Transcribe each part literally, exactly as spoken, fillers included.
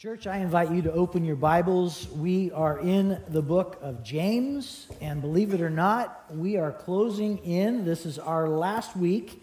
Church, I invite you to open your Bibles. We are in the book of James, and believe it or not, we are closing in. This is our last week,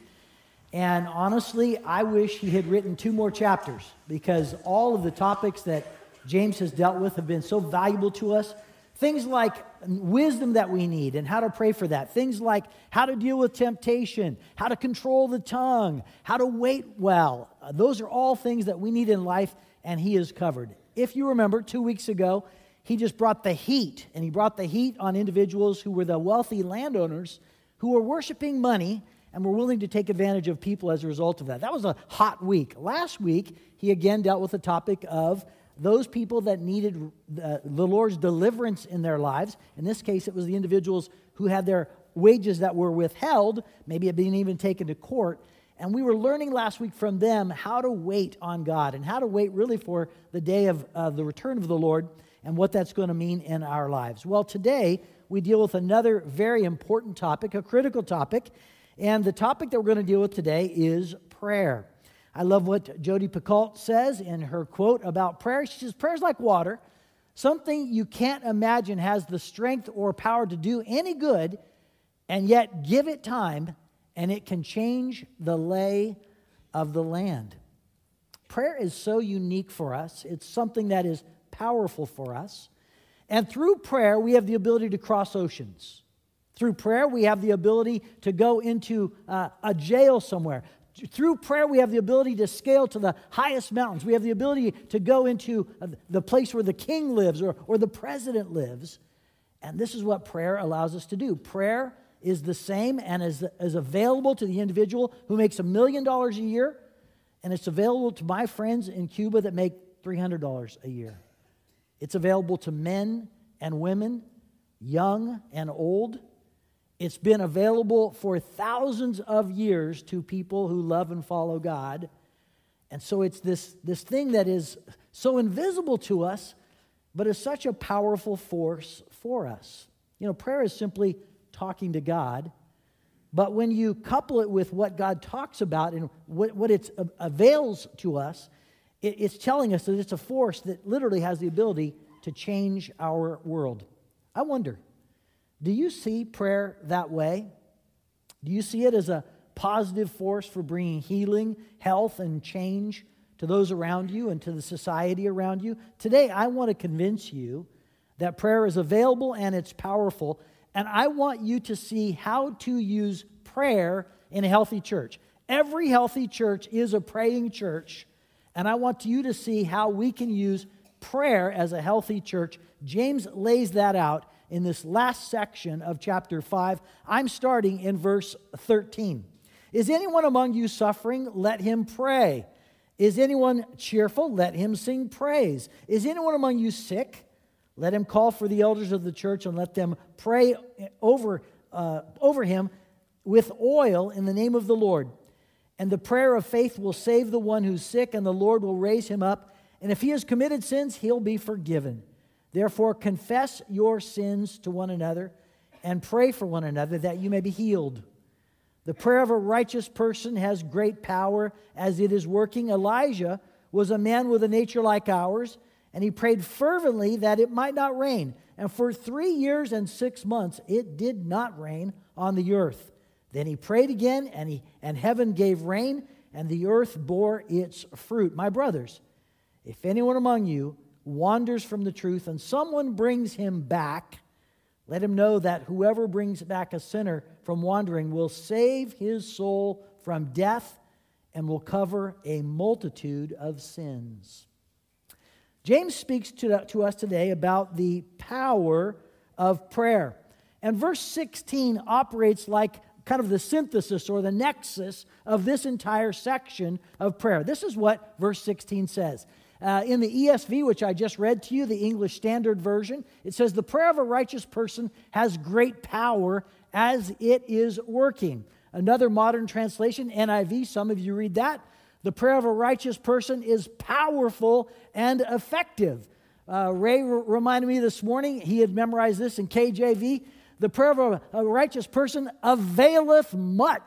and honestly, I wish he had written two more chapters because all of the topics that James has dealt with have been so valuable to us. Things like wisdom that we need and how to pray for that. Things like how to deal with temptation, how to control the tongue, how to wait well. Uh, those are all things that we need in life, and he is covered. If you remember, two weeks ago, he just brought the heat, and he brought the heat on individuals who were the wealthy landowners who were worshiping money and were willing to take advantage of people as a result of that. That was a hot week. Last week, he again dealt with the topic of those people that needed the, the Lord's deliverance in their lives. In this case, it was the individuals who had their wages that were withheld, maybe it being even taken to court. And we were learning last week from them how to wait on God and how to wait really for the day of uh, the return of the Lord and what that's going to mean in our lives. Well, today we deal with another very important topic, a critical topic. And the topic that we're going to deal with today is prayer. I love what Jodi Picoult says in her quote about prayer. She says, "Prayer is like water, something you can't imagine has the strength or power to do any good, and yet give it time, and it can change the lay of the land." Prayer is so unique for us. It's something that is powerful for us. And through prayer, we have the ability to cross oceans. Through prayer, we have the ability to go into uh, a jail somewhere. Through prayer, we have the ability to scale to the highest mountains. We have the ability to go into the place where the king lives or, or the president lives. And this is what prayer allows us to do. Prayer is the same and is, is available to the individual who makes a million dollars a year, and it's available to my friends in Cuba that make three hundred dollars a year. It's available to men and women, young and old. It's been available for thousands of years to people who love and follow God. And so it's this, this thing that is so invisible to us, but is such a powerful force for us. You know, prayer is simply talking to God, but when you couple it with what God talks about and what, what it avails to us, it, it's telling us that it's a force that literally has the ability to change our world. I wonder, do you see prayer that way? Do you see it as a positive force for bringing healing, health, and change to those around you and to the society around you? Today, I want to convince you that prayer is available and it's powerful, and I want you to see how to use prayer in a healthy church. Every healthy church is a praying church, and I want you to see how we can use prayer as a healthy church. James lays that out in this last section of chapter five. I'm starting in verse thirteen. "Is anyone among you suffering? Let him pray. Is anyone cheerful? Let him sing praise. Is anyone among you sick? Let him call for the elders of the church and let them pray over, uh, over him with oil in the name of the Lord. And the prayer of faith will save the one who's sick, and the Lord will raise him up. And if he has committed sins, he'll be forgiven. Therefore, confess your sins to one another and pray for one another that you may be healed. The prayer of a righteous person has great power as it is working. Elijah was a man with a nature like ours, and he prayed fervently that it might not rain. And for three years and six months, it did not rain on the earth. Then he prayed again, and, he, and heaven gave rain, and the earth bore its fruit. My brothers, if anyone among you wanders from the truth and someone brings him back, let him know that whoever brings back a sinner from wandering will save his soul from death and will cover a multitude of sins." James speaks to, to us today about the power of prayer. And verse sixteen operates like kind of the synthesis or the nexus of this entire section of prayer. This is what verse sixteen says. Uh, in the E S V, which I just read to you, the English Standard Version, it says, "The prayer of a righteous person has great power as it is working." Another modern translation, N I V, some of you read that. "The prayer of a righteous person is powerful and effective." Uh, Ray r- reminded me this morning, he had memorized this in K J V. "The prayer of a, a righteous person availeth much."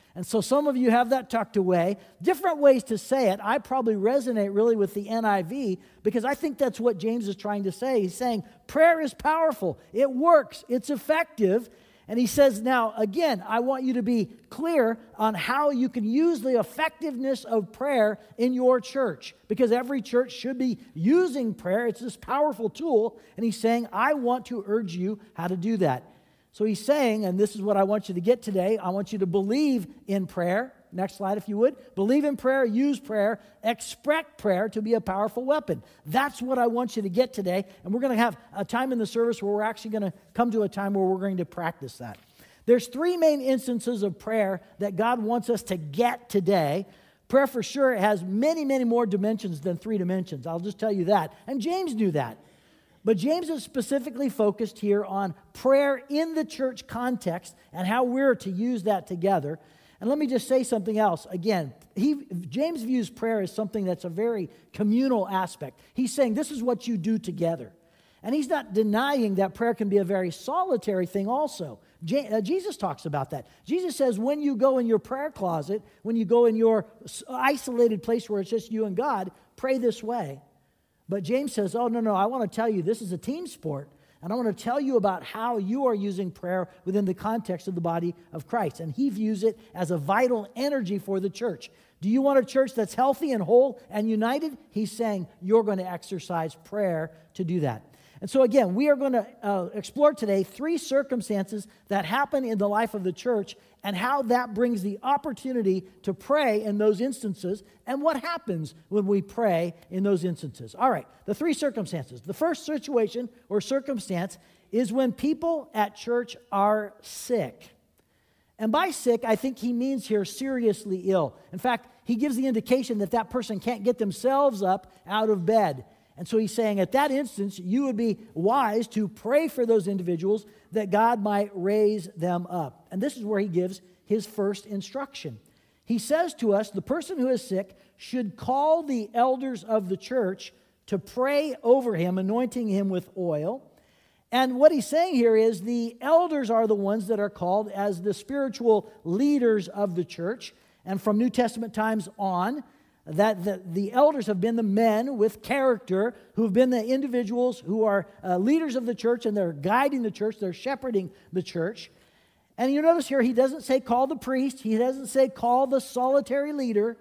And so some of you have that tucked away. Different ways to say it. I probably resonate really with the N I V because I think that's what James is trying to say. He's saying prayer is powerful. It works. It's effective. And he says, now, again, I want you to be clear on how you can use the effectiveness of prayer in your church, because every church should be using prayer. It's this powerful tool. And he's saying, I want to urge you how to do that. So he's saying, and this is what I want you to get today, I want you to believe in prayer. Next slide, if you would. Believe in prayer, use prayer, expect prayer to be a powerful weapon. That's what I want you to get today. And we're going to have a time in the service where we're actually going to come to a time where we're going to practice that. There's three main instances of prayer that God wants us to get today. Prayer for sure has many, many more dimensions than three dimensions. I'll just tell you that. And James knew that. But James is specifically focused here on prayer in the church context and how we're to use that together. And let me just say something else. Again, he, James views prayer as something that's a very communal aspect. He's saying this is what you do together. And he's not denying that prayer can be a very solitary thing also. Je- uh, Jesus talks about that. Jesus says when you go in your prayer closet, when you go in your isolated place where it's just you and God, pray this way. But James says, oh, no, no, I want to tell you this is a team sport. And I want to tell you about how you are using prayer within the context of the body of Christ. And he views it as a vital energy for the church. Do you want a church that's healthy and whole and united? He's saying you're going to exercise prayer to do that. And so again, we are going to uh, explore today three circumstances that happen in the life of the church and how that brings the opportunity to pray in those instances and what happens when we pray in those instances. All right, the three circumstances. The first situation or circumstance is when people at church are sick. And by sick, I think he means here seriously ill. In fact, he gives the indication that that person can't get themselves up out of bed. And so he's saying at that instance, you would be wise to pray for those individuals that God might raise them up. And this is where he gives his first instruction. He says to us, the person who is sick should call the elders of the church to pray over him, anointing him with oil. And what he's saying here is the elders are the ones that are called as the spiritual leaders of the church. And from New Testament times on, that the, the elders have been the men with character who have been the individuals who are uh, leaders of the church, and they're guiding the church, they're shepherding the church. And you notice here, he doesn't say call the priest, he doesn't say call the solitary leader,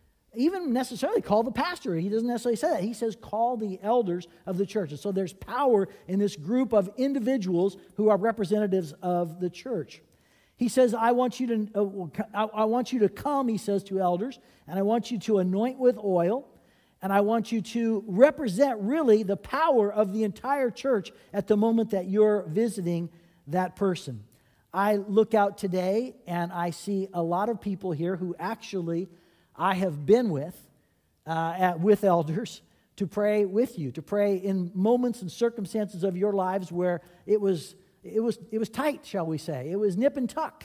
even necessarily call the pastor. He doesn't necessarily say that. He says call the elders of the church. And so there's power in this group of individuals who are representatives of the church. He says, I want you to, uh, I want you to come, he says to elders, and I want you to anoint with oil, and I want you to represent really the power of the entire church at the moment that you're visiting that person. I look out today, and I see a lot of people here who actually I have been with, uh, at, with elders, to pray with you, to pray in moments and circumstances of your lives where it was It was it was tight, shall we say. It was nip and tuck.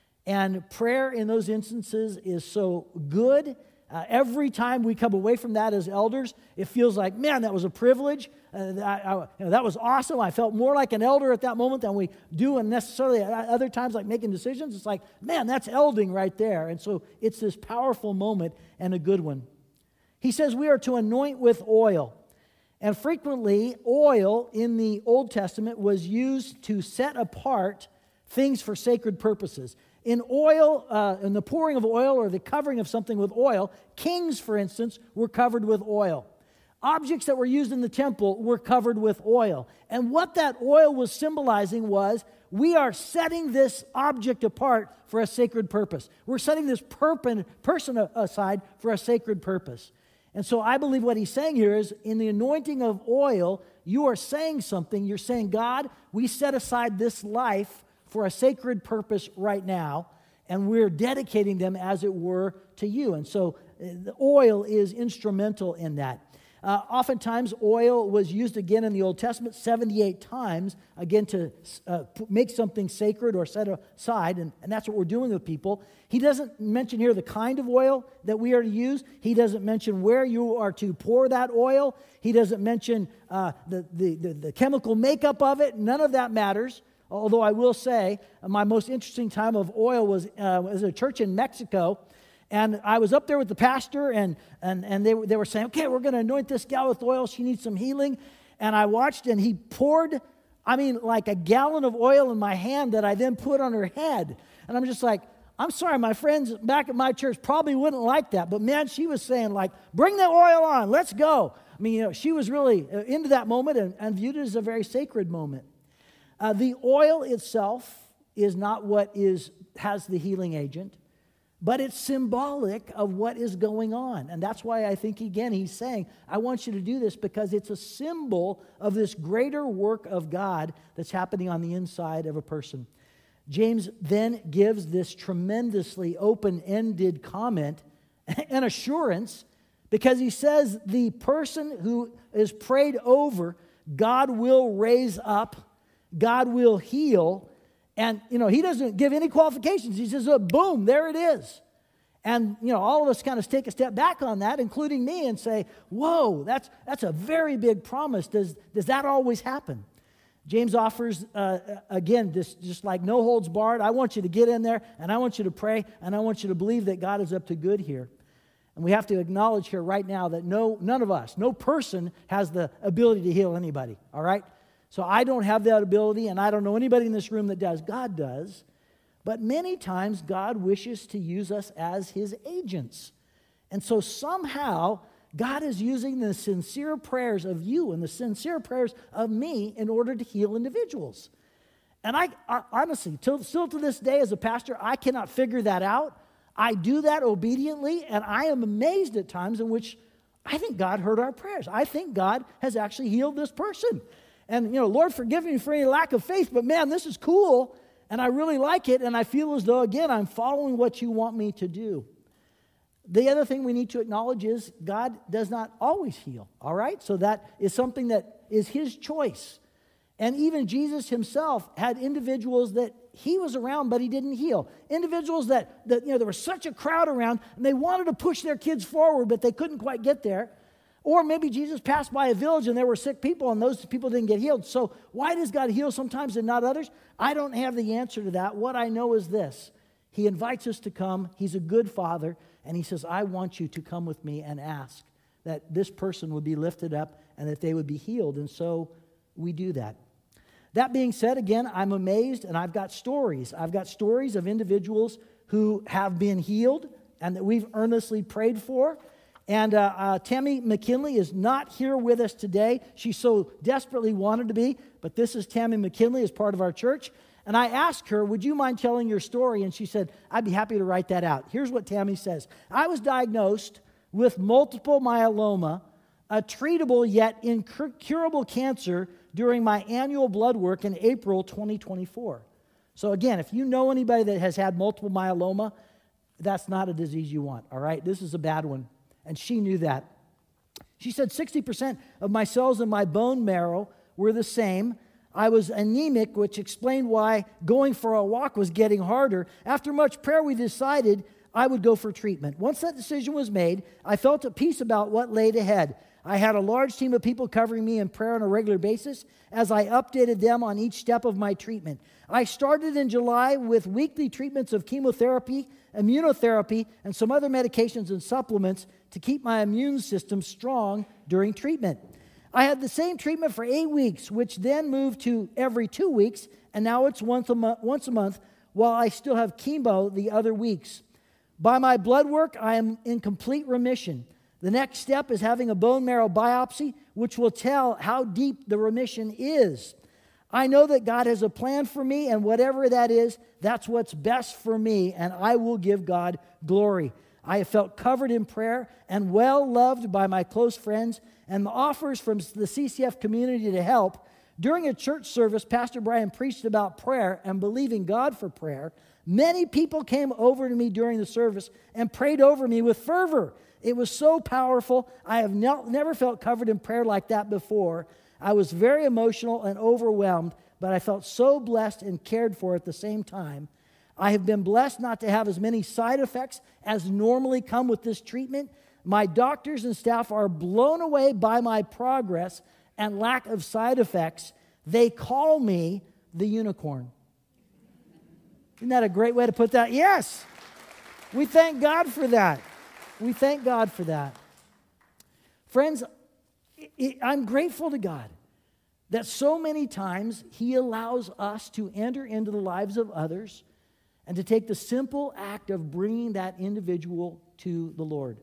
And prayer in those instances is so good. Uh, every time we come away from that as elders, it feels like, man, that was a privilege. Uh, I, I, you know, that was awesome. I felt more like an elder at that moment than we do and necessarily at other times like making decisions. It's like, man, that's elding right there. And so it's this powerful moment and a good one. He says we are to anoint with oil. And frequently, oil in the Old Testament was used to set apart things for sacred purposes. In oil, uh, in the pouring of oil or the covering of something with oil, kings, for instance, were covered with oil. Objects that were used in the temple were covered with oil. And what that oil was symbolizing was, we are setting this object apart for a sacred purpose. We're setting this perp- person aside for a sacred purpose. And so I believe what he's saying here is, in the anointing of oil, you are saying something. You're saying, God, we set aside this life for a sacred purpose right now, and we're dedicating them, as it were, to you. And so the oil is instrumental in that. Uh, oftentimes, oil was used again in the Old Testament seventy-eight times, again, to uh, make something sacred or set aside, and, and that's what we're doing with people. He doesn't mention here the kind of oil that we are to use. He doesn't mention where you are to pour that oil. He doesn't mention uh, the, the, the, the chemical makeup of it. None of that matters. Although I will say, my most interesting time of oil was uh, was a church in Mexico. And I was up there with the pastor, and and, and they, they were saying, okay, we're going to anoint this gal with oil. She needs some healing. And I watched, and he poured, I mean, like a gallon of oil in my hand that I then put on her head. And I'm just like, I'm sorry, my friends back at my church probably wouldn't like that. But man, she was saying like, bring the oil on, let's go. I mean, you know, she was really into that moment and, and viewed it as a very sacred moment. Uh, the oil itself is not what is has the healing agent, but it's symbolic of what is going on. And that's why I think, again, he's saying, I want you to do this because it's a symbol of this greater work of God that's happening on the inside of a person. James then gives this tremendously open-ended comment and assurance because he says the person who is prayed over, God will raise up, God will heal. And, you know, he doesn't give any qualifications. He says, oh, boom, there it is. And, you know, all of us kind of take a step back on that, including me, and say, whoa, that's that's a very big promise. Does, does that always happen? James offers, uh, again, this just like no holds barred. I want you to get in there, and I want you to pray, and I want you to believe that God is up to good here. And we have to acknowledge here right now that no, none of us, no person has the ability to heal anybody, all right? So I don't have that ability, and I don't know anybody in this room that does. God does. But many times, God wishes to use us as his agents. And so somehow, God is using the sincere prayers of you and the sincere prayers of me in order to heal individuals. And I, I honestly, till, still to this day as a pastor, I cannot figure that out. I do that obediently, and I am amazed at times in which I think God heard our prayers. I think God has actually healed this person. And, you know, Lord, forgive me for any lack of faith, but man, this is cool, and I really like it, and I feel as though, again, I'm following what you want me to do. The other thing we need to acknowledge is God does not always heal, all right? So that is something that is his choice. And even Jesus himself had individuals that he was around, but he didn't heal. Individuals that, that, you know, there was such a crowd around, and they wanted to push their kids forward, but they couldn't quite get there. Or maybe Jesus passed by a village and there were sick people and those people didn't get healed. So why does God heal sometimes and not others? I don't have the answer to that. What I know is this. He invites us to come. He's a good father. And he says, I want you to come with me and ask that this person would be lifted up and that they would be healed. And so we do that. That being said, again, I'm amazed and I've got stories. I've got stories of individuals who have been healed and that we've earnestly prayed for. And uh, uh, Tammy McKinley is not here with us today. She so desperately wanted to be, but this is Tammy McKinley as part of our church. And I asked her, would you mind telling your story? And she said, I'd be happy to write that out. Here's what Tammy says. I was diagnosed with multiple myeloma, a treatable yet incurable cancer during my annual blood work in April twenty twenty-four. So again, if you know anybody that has had multiple myeloma, that's not a disease you want, all right? This is a bad one. And she knew that. She said sixty percent of my cells in my bone marrow were the same. I was anemic, which explained why going for a walk was getting harder. After much prayer, we decided I would go for treatment. Once that decision was made, I felt at peace about what laid ahead. I had a large team of people covering me in prayer on a regular basis as I updated them on each step of my treatment. I started in July with weekly treatments of chemotherapy, immunotherapy, and some other medications and supplements to keep my immune system strong during treatment. I had the same treatment for eight weeks, which then moved to every two weeks, and now it's once a, mo- once a month, while I still have chemo the other weeks. By my blood work, I am in complete remission. The next step is having a bone marrow biopsy, which will tell how deep the remission is. I know that God has a plan for me, and whatever that is, that's what's best for me, and I will give God glory. I have felt covered in prayer and well loved by my close friends, and the offers from the C C F community to help. During a church service, Pastor Brian preached about prayer and believing God for prayer. Many people came over to me during the service and prayed over me with fervor. It was so powerful. I have ne- never felt covered in prayer like that before. I was very emotional and overwhelmed, but I felt so blessed and cared for at the same time. I have been blessed not to have as many side effects as normally come with this treatment. My doctors and staff are blown away by my progress and lack of side effects. They call me the unicorn. Isn't that a great way to put that? Yes. We thank God for that. We thank God for that. Friends, I'm grateful to God that so many times He allows us to enter into the lives of others and to take the simple act of bringing that individual to the Lord.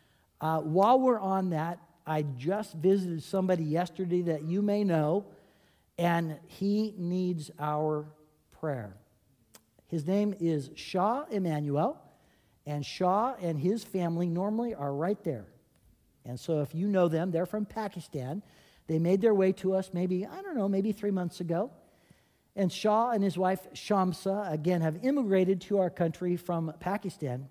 Uh, while we're on that, I just visited somebody yesterday that you may know, and he needs our prayer. His name is Shah Emmanuel, and Shah and his family normally are right there. And so if you know them, they're from Pakistan. They made their way to us maybe, I don't know, maybe three months ago. And Shah and his wife Shamsa, again, have immigrated to our country from Pakistan.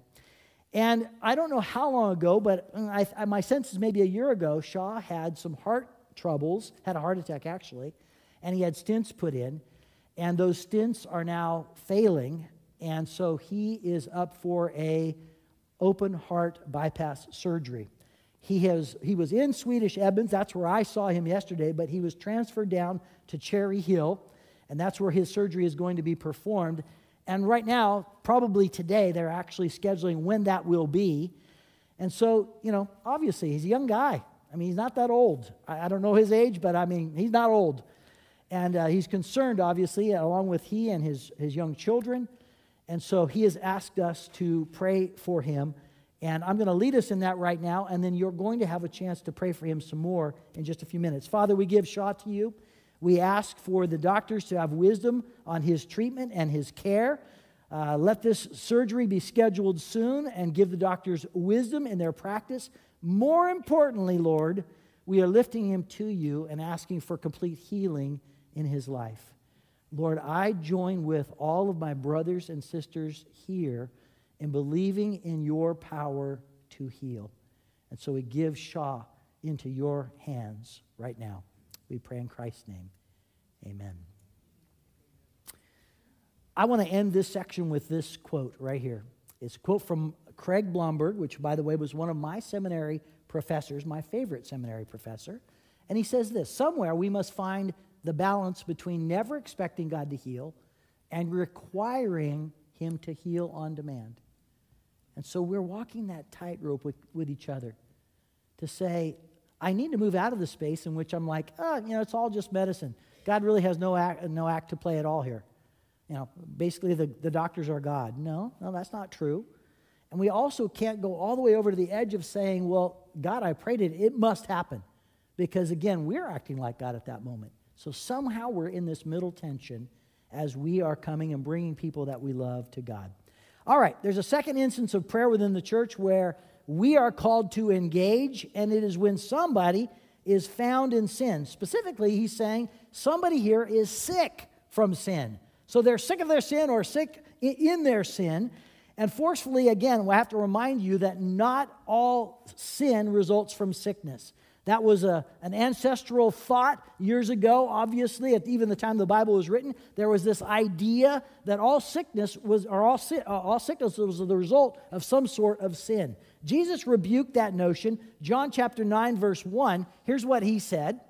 And I don't know how long ago, but I, I, my sense is maybe a year ago, Shah had some heart troubles, had a heart attack actually, and he had stents put in. And those stents are now failing, and so he is up for a open heart bypass surgery. He has he was in Swedish Ebbins, that's where I saw him yesterday, but he was transferred down to Cherry Hill, and that's where his surgery is going to be performed. And right now, probably today, they're actually scheduling when that will be. And so, you know, obviously, he's a young guy. I mean, he's not that old. I, I don't know his age, but I mean, he's not old. And uh, he's concerned, obviously, along with he and his, his young children. And so he has asked us to pray for him. And I'm going to lead us in that right now, and then you're going to have a chance to pray for him some more in just a few minutes. Father, we give Shah to you. We ask for the doctors to have wisdom on his treatment and his care. Uh, let this surgery be scheduled soon and give the doctors wisdom in their practice. More importantly, Lord, we are lifting him to you and asking for complete healing in his life. Lord, I join with all of my brothers and sisters here in believing in your power to heal. And so we give Shah into your hands right now. We pray in Christ's name. Amen. I want to end this section with this quote right here. It's a quote from Craig Blomberg, which, by the way, was one of my seminary professors, my favorite seminary professor. And he says this: somewhere we must find the balance between never expecting God to heal and requiring him to heal on demand. And so we're walking that tightrope with, with each other to say, I need to move out of the space in which I'm like, oh, you know, it's all just medicine. God really has no act, no act to play at all here. You know, basically the, the doctors are God. No, no, that's not true. And we also can't go all the way over to the edge of saying, well, God, I prayed it. It must happen. Because, again, we're acting like God at that moment. So somehow we're in this middle tension as we are coming and bringing people that we love to God. All right, there's a second instance of prayer within the church where we are called to engage, and it is when somebody is found in sin. Specifically, he's saying somebody here is sick from sin. So they're sick of their sin or sick in their sin. And forcefully, again, we have to remind you that not all sin results from sickness. That was a, an ancestral thought years ago. Obviously, at even the time the Bible was written, there was this idea that all sickness was, or all, si- uh, all sickness was the result of some sort of sin. Jesus rebuked that notion. John chapter nine, verse one, here's what he said.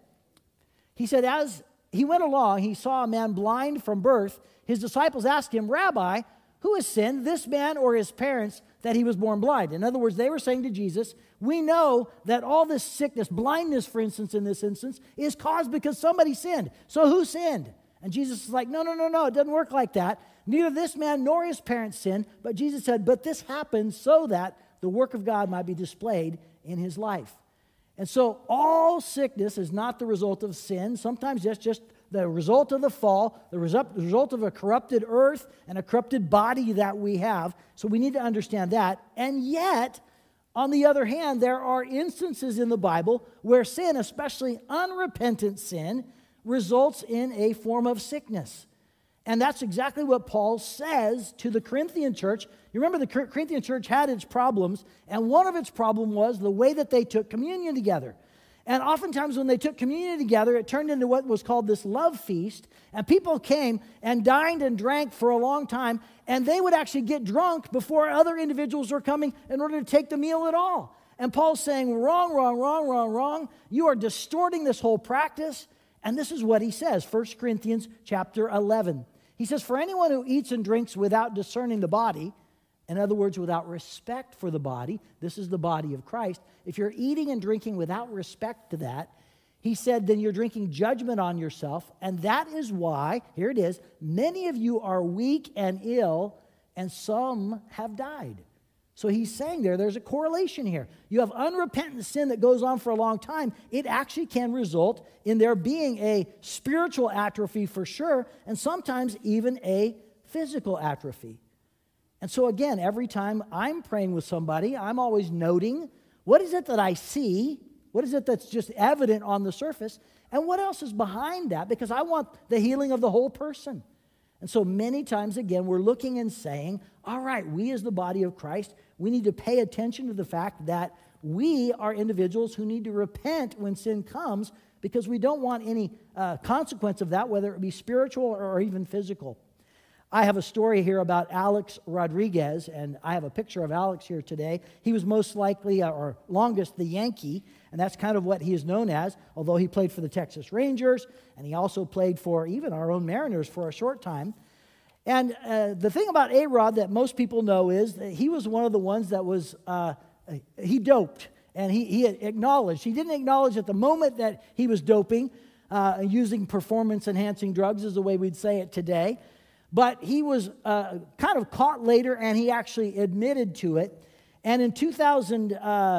He said, as he went along, he saw a man blind from birth. His disciples asked him, Rabbi, who has sinned, this man or his parents, that he was born blind? In other words, they were saying to Jesus, we know that all this sickness, blindness, for instance, in this instance, is caused because somebody sinned. So who sinned? And Jesus is like, no, no, no, no, it doesn't work like that. Neither this man nor his parents sinned. But Jesus said, but this happened so that the work of God might be displayed in his life. And so all sickness is not the result of sin. Sometimes that's just the result of the fall, the result of a corrupted earth and a corrupted body that we have. So we need to understand that. And yet, on the other hand, there are instances in the Bible where sin, especially unrepentant sin, results in a form of sickness. And that's exactly what Paul says to the Corinthian church. You remember the Corinthian church had its problems, and one of its problems was the way that they took communion together. And oftentimes when they took communion together, it turned into what was called this love feast. And people came and dined and drank for a long time. And they would actually get drunk before other individuals were coming in order to take the meal at all. And Paul's saying, wrong, wrong, wrong, wrong, wrong. You are distorting this whole practice. And this is what he says, First Corinthians chapter eleven. He says, for anyone who eats and drinks without discerning the body, in other words, without respect for the body, this is the body of Christ. If you're eating and drinking without respect to that, he said, then you're drinking judgment on yourself. And that is why, here it is, many of you are weak and ill, and some have died. So he's saying there, there's a correlation here. You have unrepentant sin that goes on for a long time. It actually can result in there being a spiritual atrophy for sure, and sometimes even a physical atrophy. And so again, every time I'm praying with somebody, I'm always noting, what is it that I see? What is it that's just evident on the surface? And what else is behind that? Because I want the healing of the whole person. And so many times, again, we're looking and saying, all right, we as the body of Christ, we need to pay attention to the fact that we are individuals who need to repent when sin comes, because we don't want any uh, consequence of that, whether it be spiritual or even physical. I have a story here about Alex Rodriguez, and I have a picture of Alex here today. He was most likely, uh, or longest, the Yankee, and that's kind of what he is known as, although he played for the Texas Rangers, and he also played for even our own Mariners for a short time. And uh, the thing about A-Rod that most people know is that he was one of the ones that was, uh, he doped, and he, he acknowledged. He didn't acknowledge at the moment that he was doping, uh, using performance-enhancing drugs is the way we'd say it today. But he was uh, kind of caught later, and he actually admitted to it. And in two thousand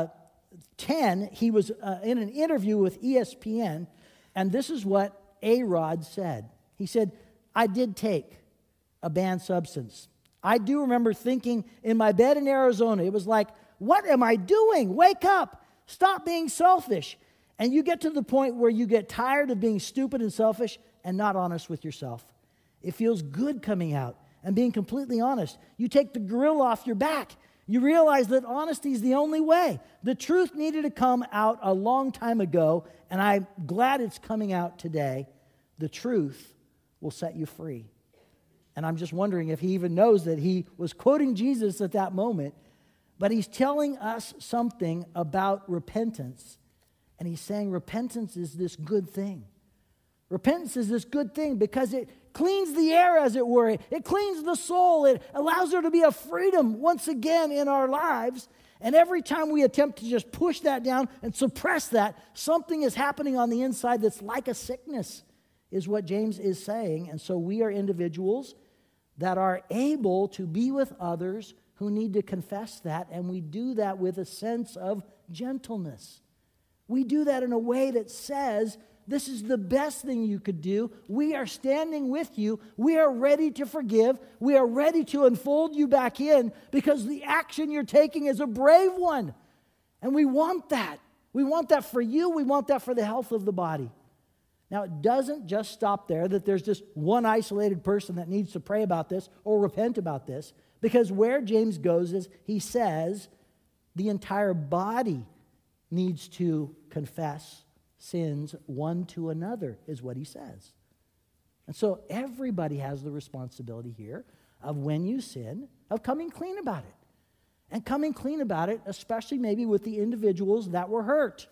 ten, he was uh, in an interview with E S P N, and this is what A-Rod said. He said, I did take a banned substance. I do remember thinking in my bed in Arizona, it was like, what am I doing? Wake up. Stop being selfish. And you get to the point where you get tired of being stupid and selfish and not honest with yourself. It feels good coming out and being completely honest. You take the grill off your back. You realize that honesty is the only way. The truth needed to come out a long time ago, and I'm glad it's coming out today. The truth will set you free. And I'm just wondering if he even knows that he was quoting Jesus at that moment, but he's telling us something about repentance. And he's saying repentance is this good thing. Repentance is this good thing because it cleans the air, as it were. It cleans the soul. It allows there to be a freedom once again in our lives. And every time we attempt to just push that down and suppress that, something is happening on the inside that's like a sickness, is what James is saying. And so we are individuals that are able to be with others who need to confess that, and we do that with a sense of gentleness. We do that in a way that says, this is the best thing you could do. We are standing with you. We are ready to forgive. We are ready to unfold you back in because the action you're taking is a brave one. And we want that. We want that for you. We want that for the health of the body. Now, it doesn't just stop there, that there's just one isolated person that needs to pray about this or repent about this, because where James goes is he says the entire body needs to confess sins one to another, is what he says. And so everybody has the responsibility here of when you sin, of coming clean about it. And coming clean about it, especially maybe with the individuals that were hurt.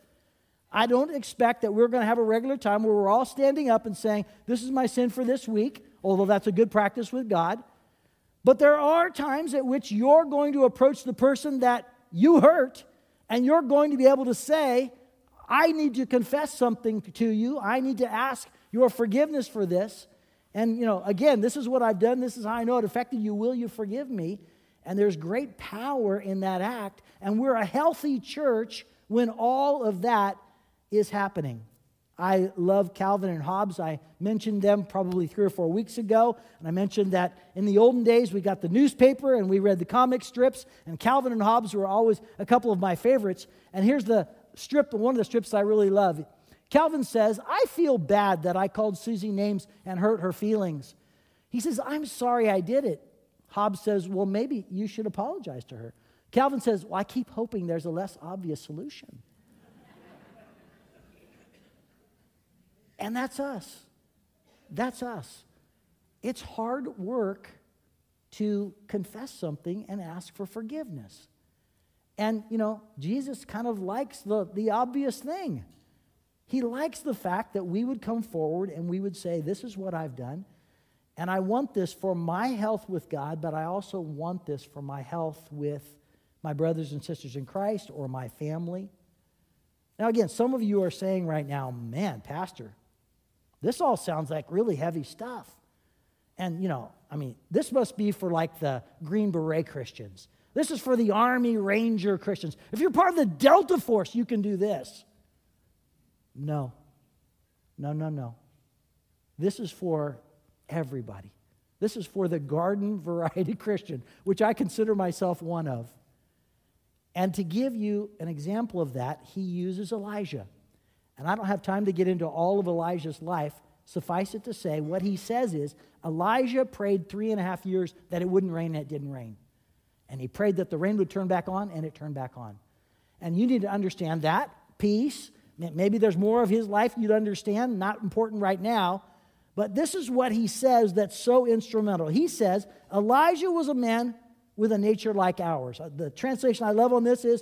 I don't expect that we're going to have a regular time where we're all standing up and saying, this is my sin for this week, although that's a good practice with God. But there are times at which you're going to approach the person that you hurt, and you're going to be able to say, I need to confess something to you. I need to ask your forgiveness for this. And, you know, again, this is what I've done. This is how I know it affected you. Will you forgive me? And there's great power in that act. And we're a healthy church when all of that is happening. I love Calvin and Hobbes. I mentioned them probably three or four weeks ago. And I mentioned that in the olden days, we got the newspaper and we read the comic strips. And Calvin and Hobbes were always a couple of my favorites. And here's the strip, one of the strips I really love. Calvin says, I feel bad that I called Susie names and hurt her feelings. He says, I'm sorry I did it. Hobbes says, well, maybe you should apologize to her. Calvin says, well, I keep hoping there's a less obvious solution. And that's us. That's us. It's hard work to confess something and ask for forgiveness. And, you know, Jesus kind of likes the, the obvious thing. He likes the fact that we would come forward and we would say, this is what I've done, and I want this for my health with God, but I also want this for my health with my brothers and sisters in Christ or my family. Now again, some of you are saying right now, man, Pastor, this all sounds like really heavy stuff. And, you know, I mean, this must be for like the Green Beret Christians. This is for the Army Ranger Christians. If you're part of the Delta Force, you can do this. No. No, no, no. This is for everybody. This is for the garden variety Christian, which I consider myself one of. And to give you an example of that, he uses Elijah. And I don't have time to get into all of Elijah's life. Suffice it to say, what he says is, Elijah prayed three and a half years that it wouldn't rain, and it didn't rain. And he prayed that the rain would turn back on, and it turned back on. And you need to understand that piece. Maybe there's more of his life you'd understand, not important right now. But this is what he says that's so instrumental. He says, Elijah was a man with a nature like ours. The translation I love on this is,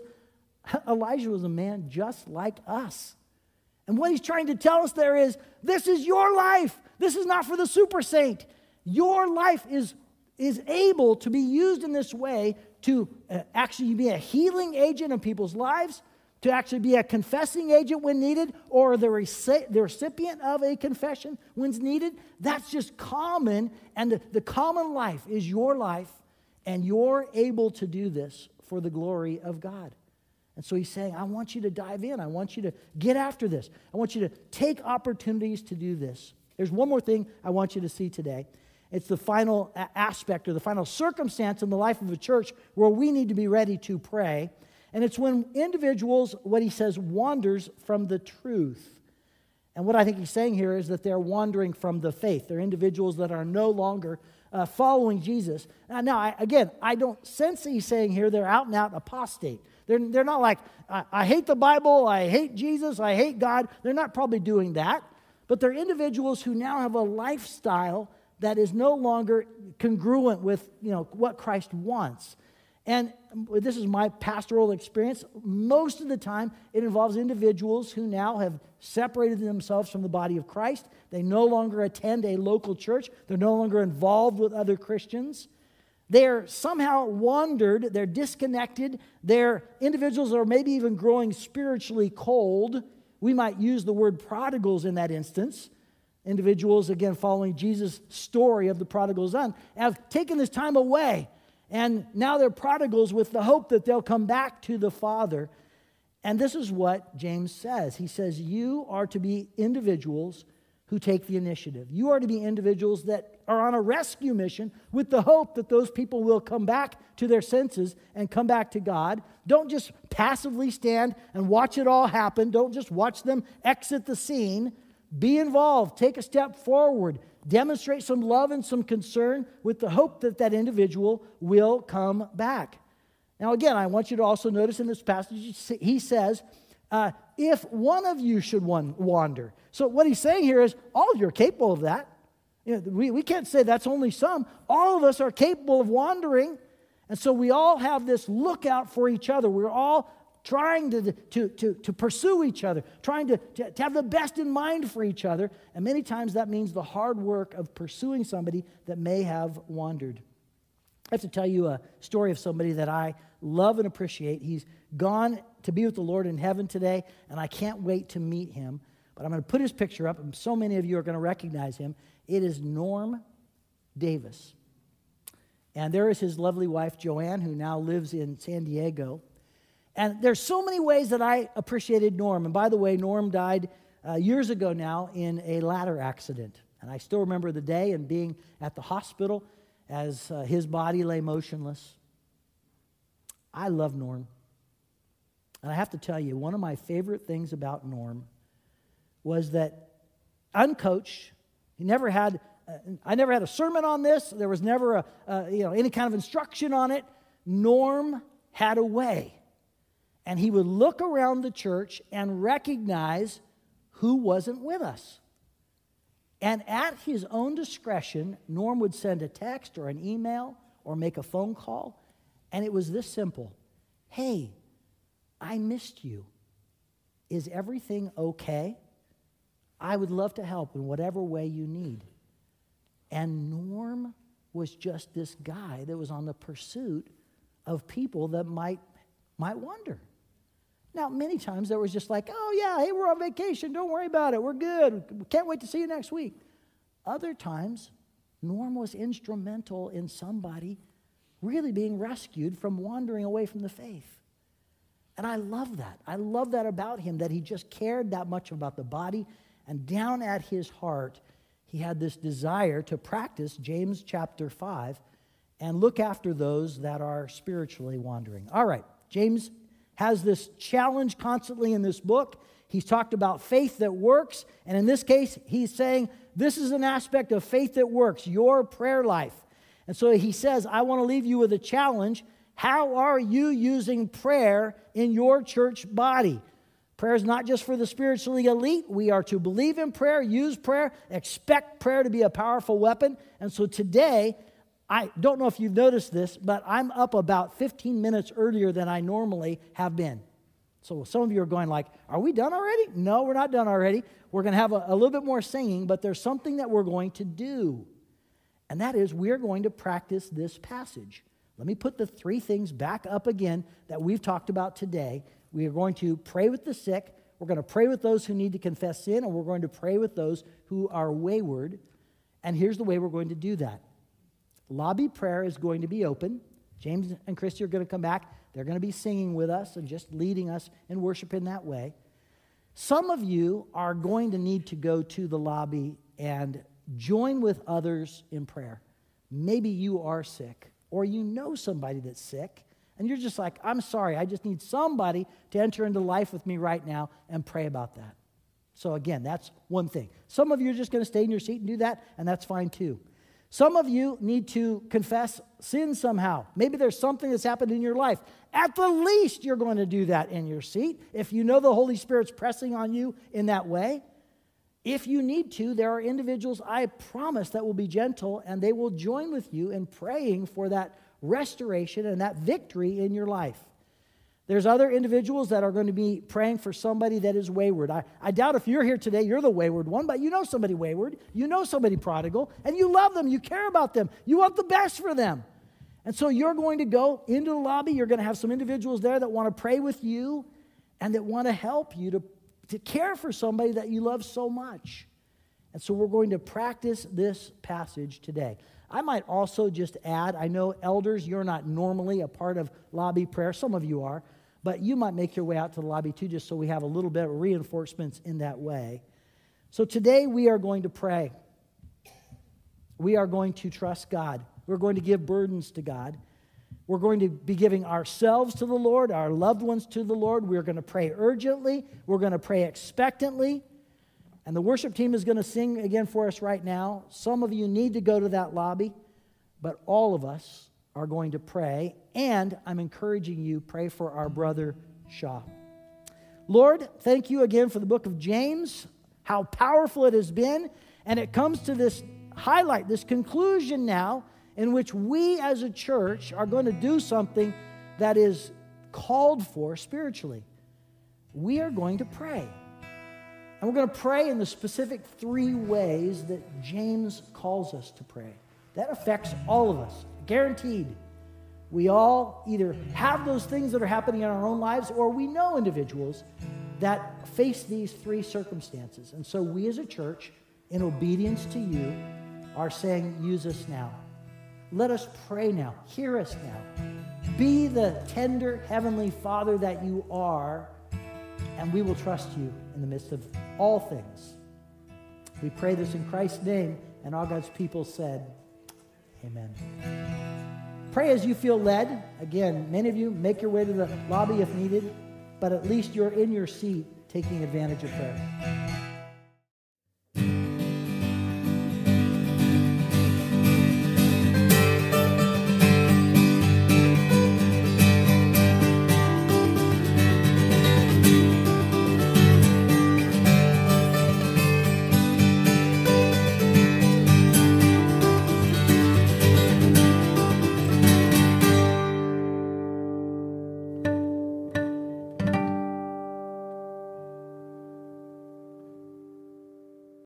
Elijah was a man just like us. And what he's trying to tell us there is, this is your life. This is not for the super saint. Your life is, is able to be used in this way to uh, actually be a healing agent in people's lives, to actually be a confessing agent when needed, or the, rec- the recipient of a confession when needed. That's just common, and the, the common life is your life, and you're able to do this for the glory of God. And so he's saying, I want you to dive in. I want you to get after this. I want you to take opportunities to do this. There's one more thing I want you to see today. It's the final aspect or the final circumstance in the life of a church where we need to be ready to pray. And it's when individuals, what he says, wanders from the truth. And what I think he's saying here is that they're wandering from the faith. They're individuals that are no longer uh, following Jesus. Now, now I, again, I don't sense he's saying here they're out and out apostate. They're, they're not like, I, I hate the Bible, I hate Jesus, I hate God. They're not probably doing that. But they're individuals who now have a lifestyle that is no longer congruent with, you know, what Christ wants. And this is my pastoral experience. Most of the time, it involves individuals who now have separated themselves from the body of Christ. They no longer attend a local church. They're no longer involved with other Christians. They're somehow wandered. They're disconnected. They're individuals that are maybe even growing spiritually cold. We might use the word prodigals in that instance. Individuals, again, following Jesus' story of the prodigal son, have taken this time away. And now they're prodigals with the hope that they'll come back to the Father. And this is what James says. He says, you are to be individuals who take the initiative. You are to be individuals that are on a rescue mission with the hope that those people will come back to their senses and come back to God. Don't just passively stand and watch it all happen. Don't just watch them exit the scene. Be involved. Take a step forward. Demonstrate some love and some concern with the hope that that individual will come back. Now, again, I want you to also notice in this passage, he says, uh, if one of you should one wander. So what he's saying here is, all of you are capable of that. You know, we, we can't say that's only some. All of us are capable of wandering. And so we all have this lookout for each other. We're all trying to, to, to, to pursue each other, trying to, to, to have the best in mind for each other. And many times that means the hard work of pursuing somebody that may have wandered. I have to tell you a story of somebody that I love and appreciate. He's gone to be with the Lord in heaven today, and I can't wait to meet him. But I'm going to put his picture up, and so many of you are going to recognize him. It is Norm Davis. And there is his lovely wife, Joanne, who now lives in San Diego. And there's so many ways that I appreciated Norm. And by the way, Norm died uh, years ago now in a ladder accident. And I still remember the day and being at the hospital as uh, his body lay motionless. I love Norm. And I have to tell you, one of my favorite things about Norm was that uncoached, he never had, uh, I never had a sermon on this. There was never a, uh, you know, any kind of instruction on it. Norm had a way. And he would look around the church and recognize who wasn't with us. And at his own discretion, Norm would send a text or an email or make a phone call. And it was this simple. Hey, I missed you. Is everything okay? I would love to help in whatever way you need. And Norm was just this guy that was on the pursuit of people that might, might wonder. Now, many times there was just like, oh, yeah, hey, we're on vacation. Don't worry about it. We're good. Can't wait to see you next week. Other times, Norm was instrumental in somebody really being rescued from wandering away from the faith. And I love that. I love that about him, that he just cared that much about the body. And down at his heart, he had this desire to practice James chapter five and look after those that are spiritually wandering. All right, James has this challenge constantly in this book. He's talked about faith that works. And in this case, he's saying this is an aspect of faith that works, your prayer life. And so he says, I want to leave you with a challenge. How are you using prayer in your church body? Prayer is not just for the spiritually elite. We are to believe in prayer, use prayer, expect prayer to be a powerful weapon. And so today, I don't know if you've noticed this, but I'm up about fifteen minutes earlier than I normally have been. So some of you are going like, are we done already? No, we're not done already. We're going to have a, a little bit more singing, but there's something that we're going to do. And that is we're going to practice this passage. Let me put the three things back up again that we've talked about today. We are going to pray with the sick. We're going to pray with those who need to confess sin, and we're going to pray with those who are wayward. And here's the way we're going to do that. Lobby prayer is going to be open. James and Christy are going to come back. They're going to be singing with us and just leading us in worship in that way. Some of you are going to need to go to the lobby and join with others in prayer. Maybe you are sick, or you know somebody that's sick, and you're just like, I'm sorry, I just need somebody to enter into life with me right now and pray about that. So again, that's one thing. Some of you are just going to stay in your seat and do that, and that's fine too. Some of you need to confess sin somehow. Maybe there's something that's happened in your life. At the least, you're going to do that in your seat. If you know the Holy Spirit's pressing on you in that way, if you need to, there are individuals, I promise, that will be gentle, and they will join with you in praying for that restoration and that victory in your life. There's other individuals that are going to be praying for somebody that is wayward. I, I doubt if you're here today, you're the wayward one, but you know somebody wayward. You know somebody prodigal, and you love them. You care about them. You want the best for them. And so you're going to go into the lobby. You're going to have some individuals there that want to pray with you and that want to help you to, to care for somebody that you love so much. And so we're going to practice this passage today. I might also just add, I know elders, you're not normally a part of lobby prayer. Some of you are. But you might make your way out to the lobby too, just so we have a little bit of reinforcements in that way. So today we are going to pray. We are going to trust God. We're going to give burdens to God. We're going to be giving ourselves to the Lord, our loved ones to the Lord. We're going to pray urgently. We're going to pray expectantly. And the worship team is going to sing again for us right now. Some of you need to go to that lobby, but all of us are going to pray, and I'm encouraging you, pray for our brother Shaw. Lord, thank you again for the book of James, how powerful it has been, and it comes to this highlight, this conclusion now, in which we as a church are going to do something that is called for spiritually. We are going to pray. And we're going to pray in the specific three ways that James calls us to pray. That affects all of us. Guaranteed. We all either have those things that are happening in our own lives, or we know individuals that face these three circumstances. And so we as a church, in obedience to you, are saying, use us now. Let us pray now. Hear us now. Be the tender heavenly Father that you are, and we will trust you in the midst of all things. We pray this in Christ's name, and all God's people said, amen. Pray as you feel led. Again, many of you make your way to the lobby if needed, but at least you're in your seat taking advantage of prayer.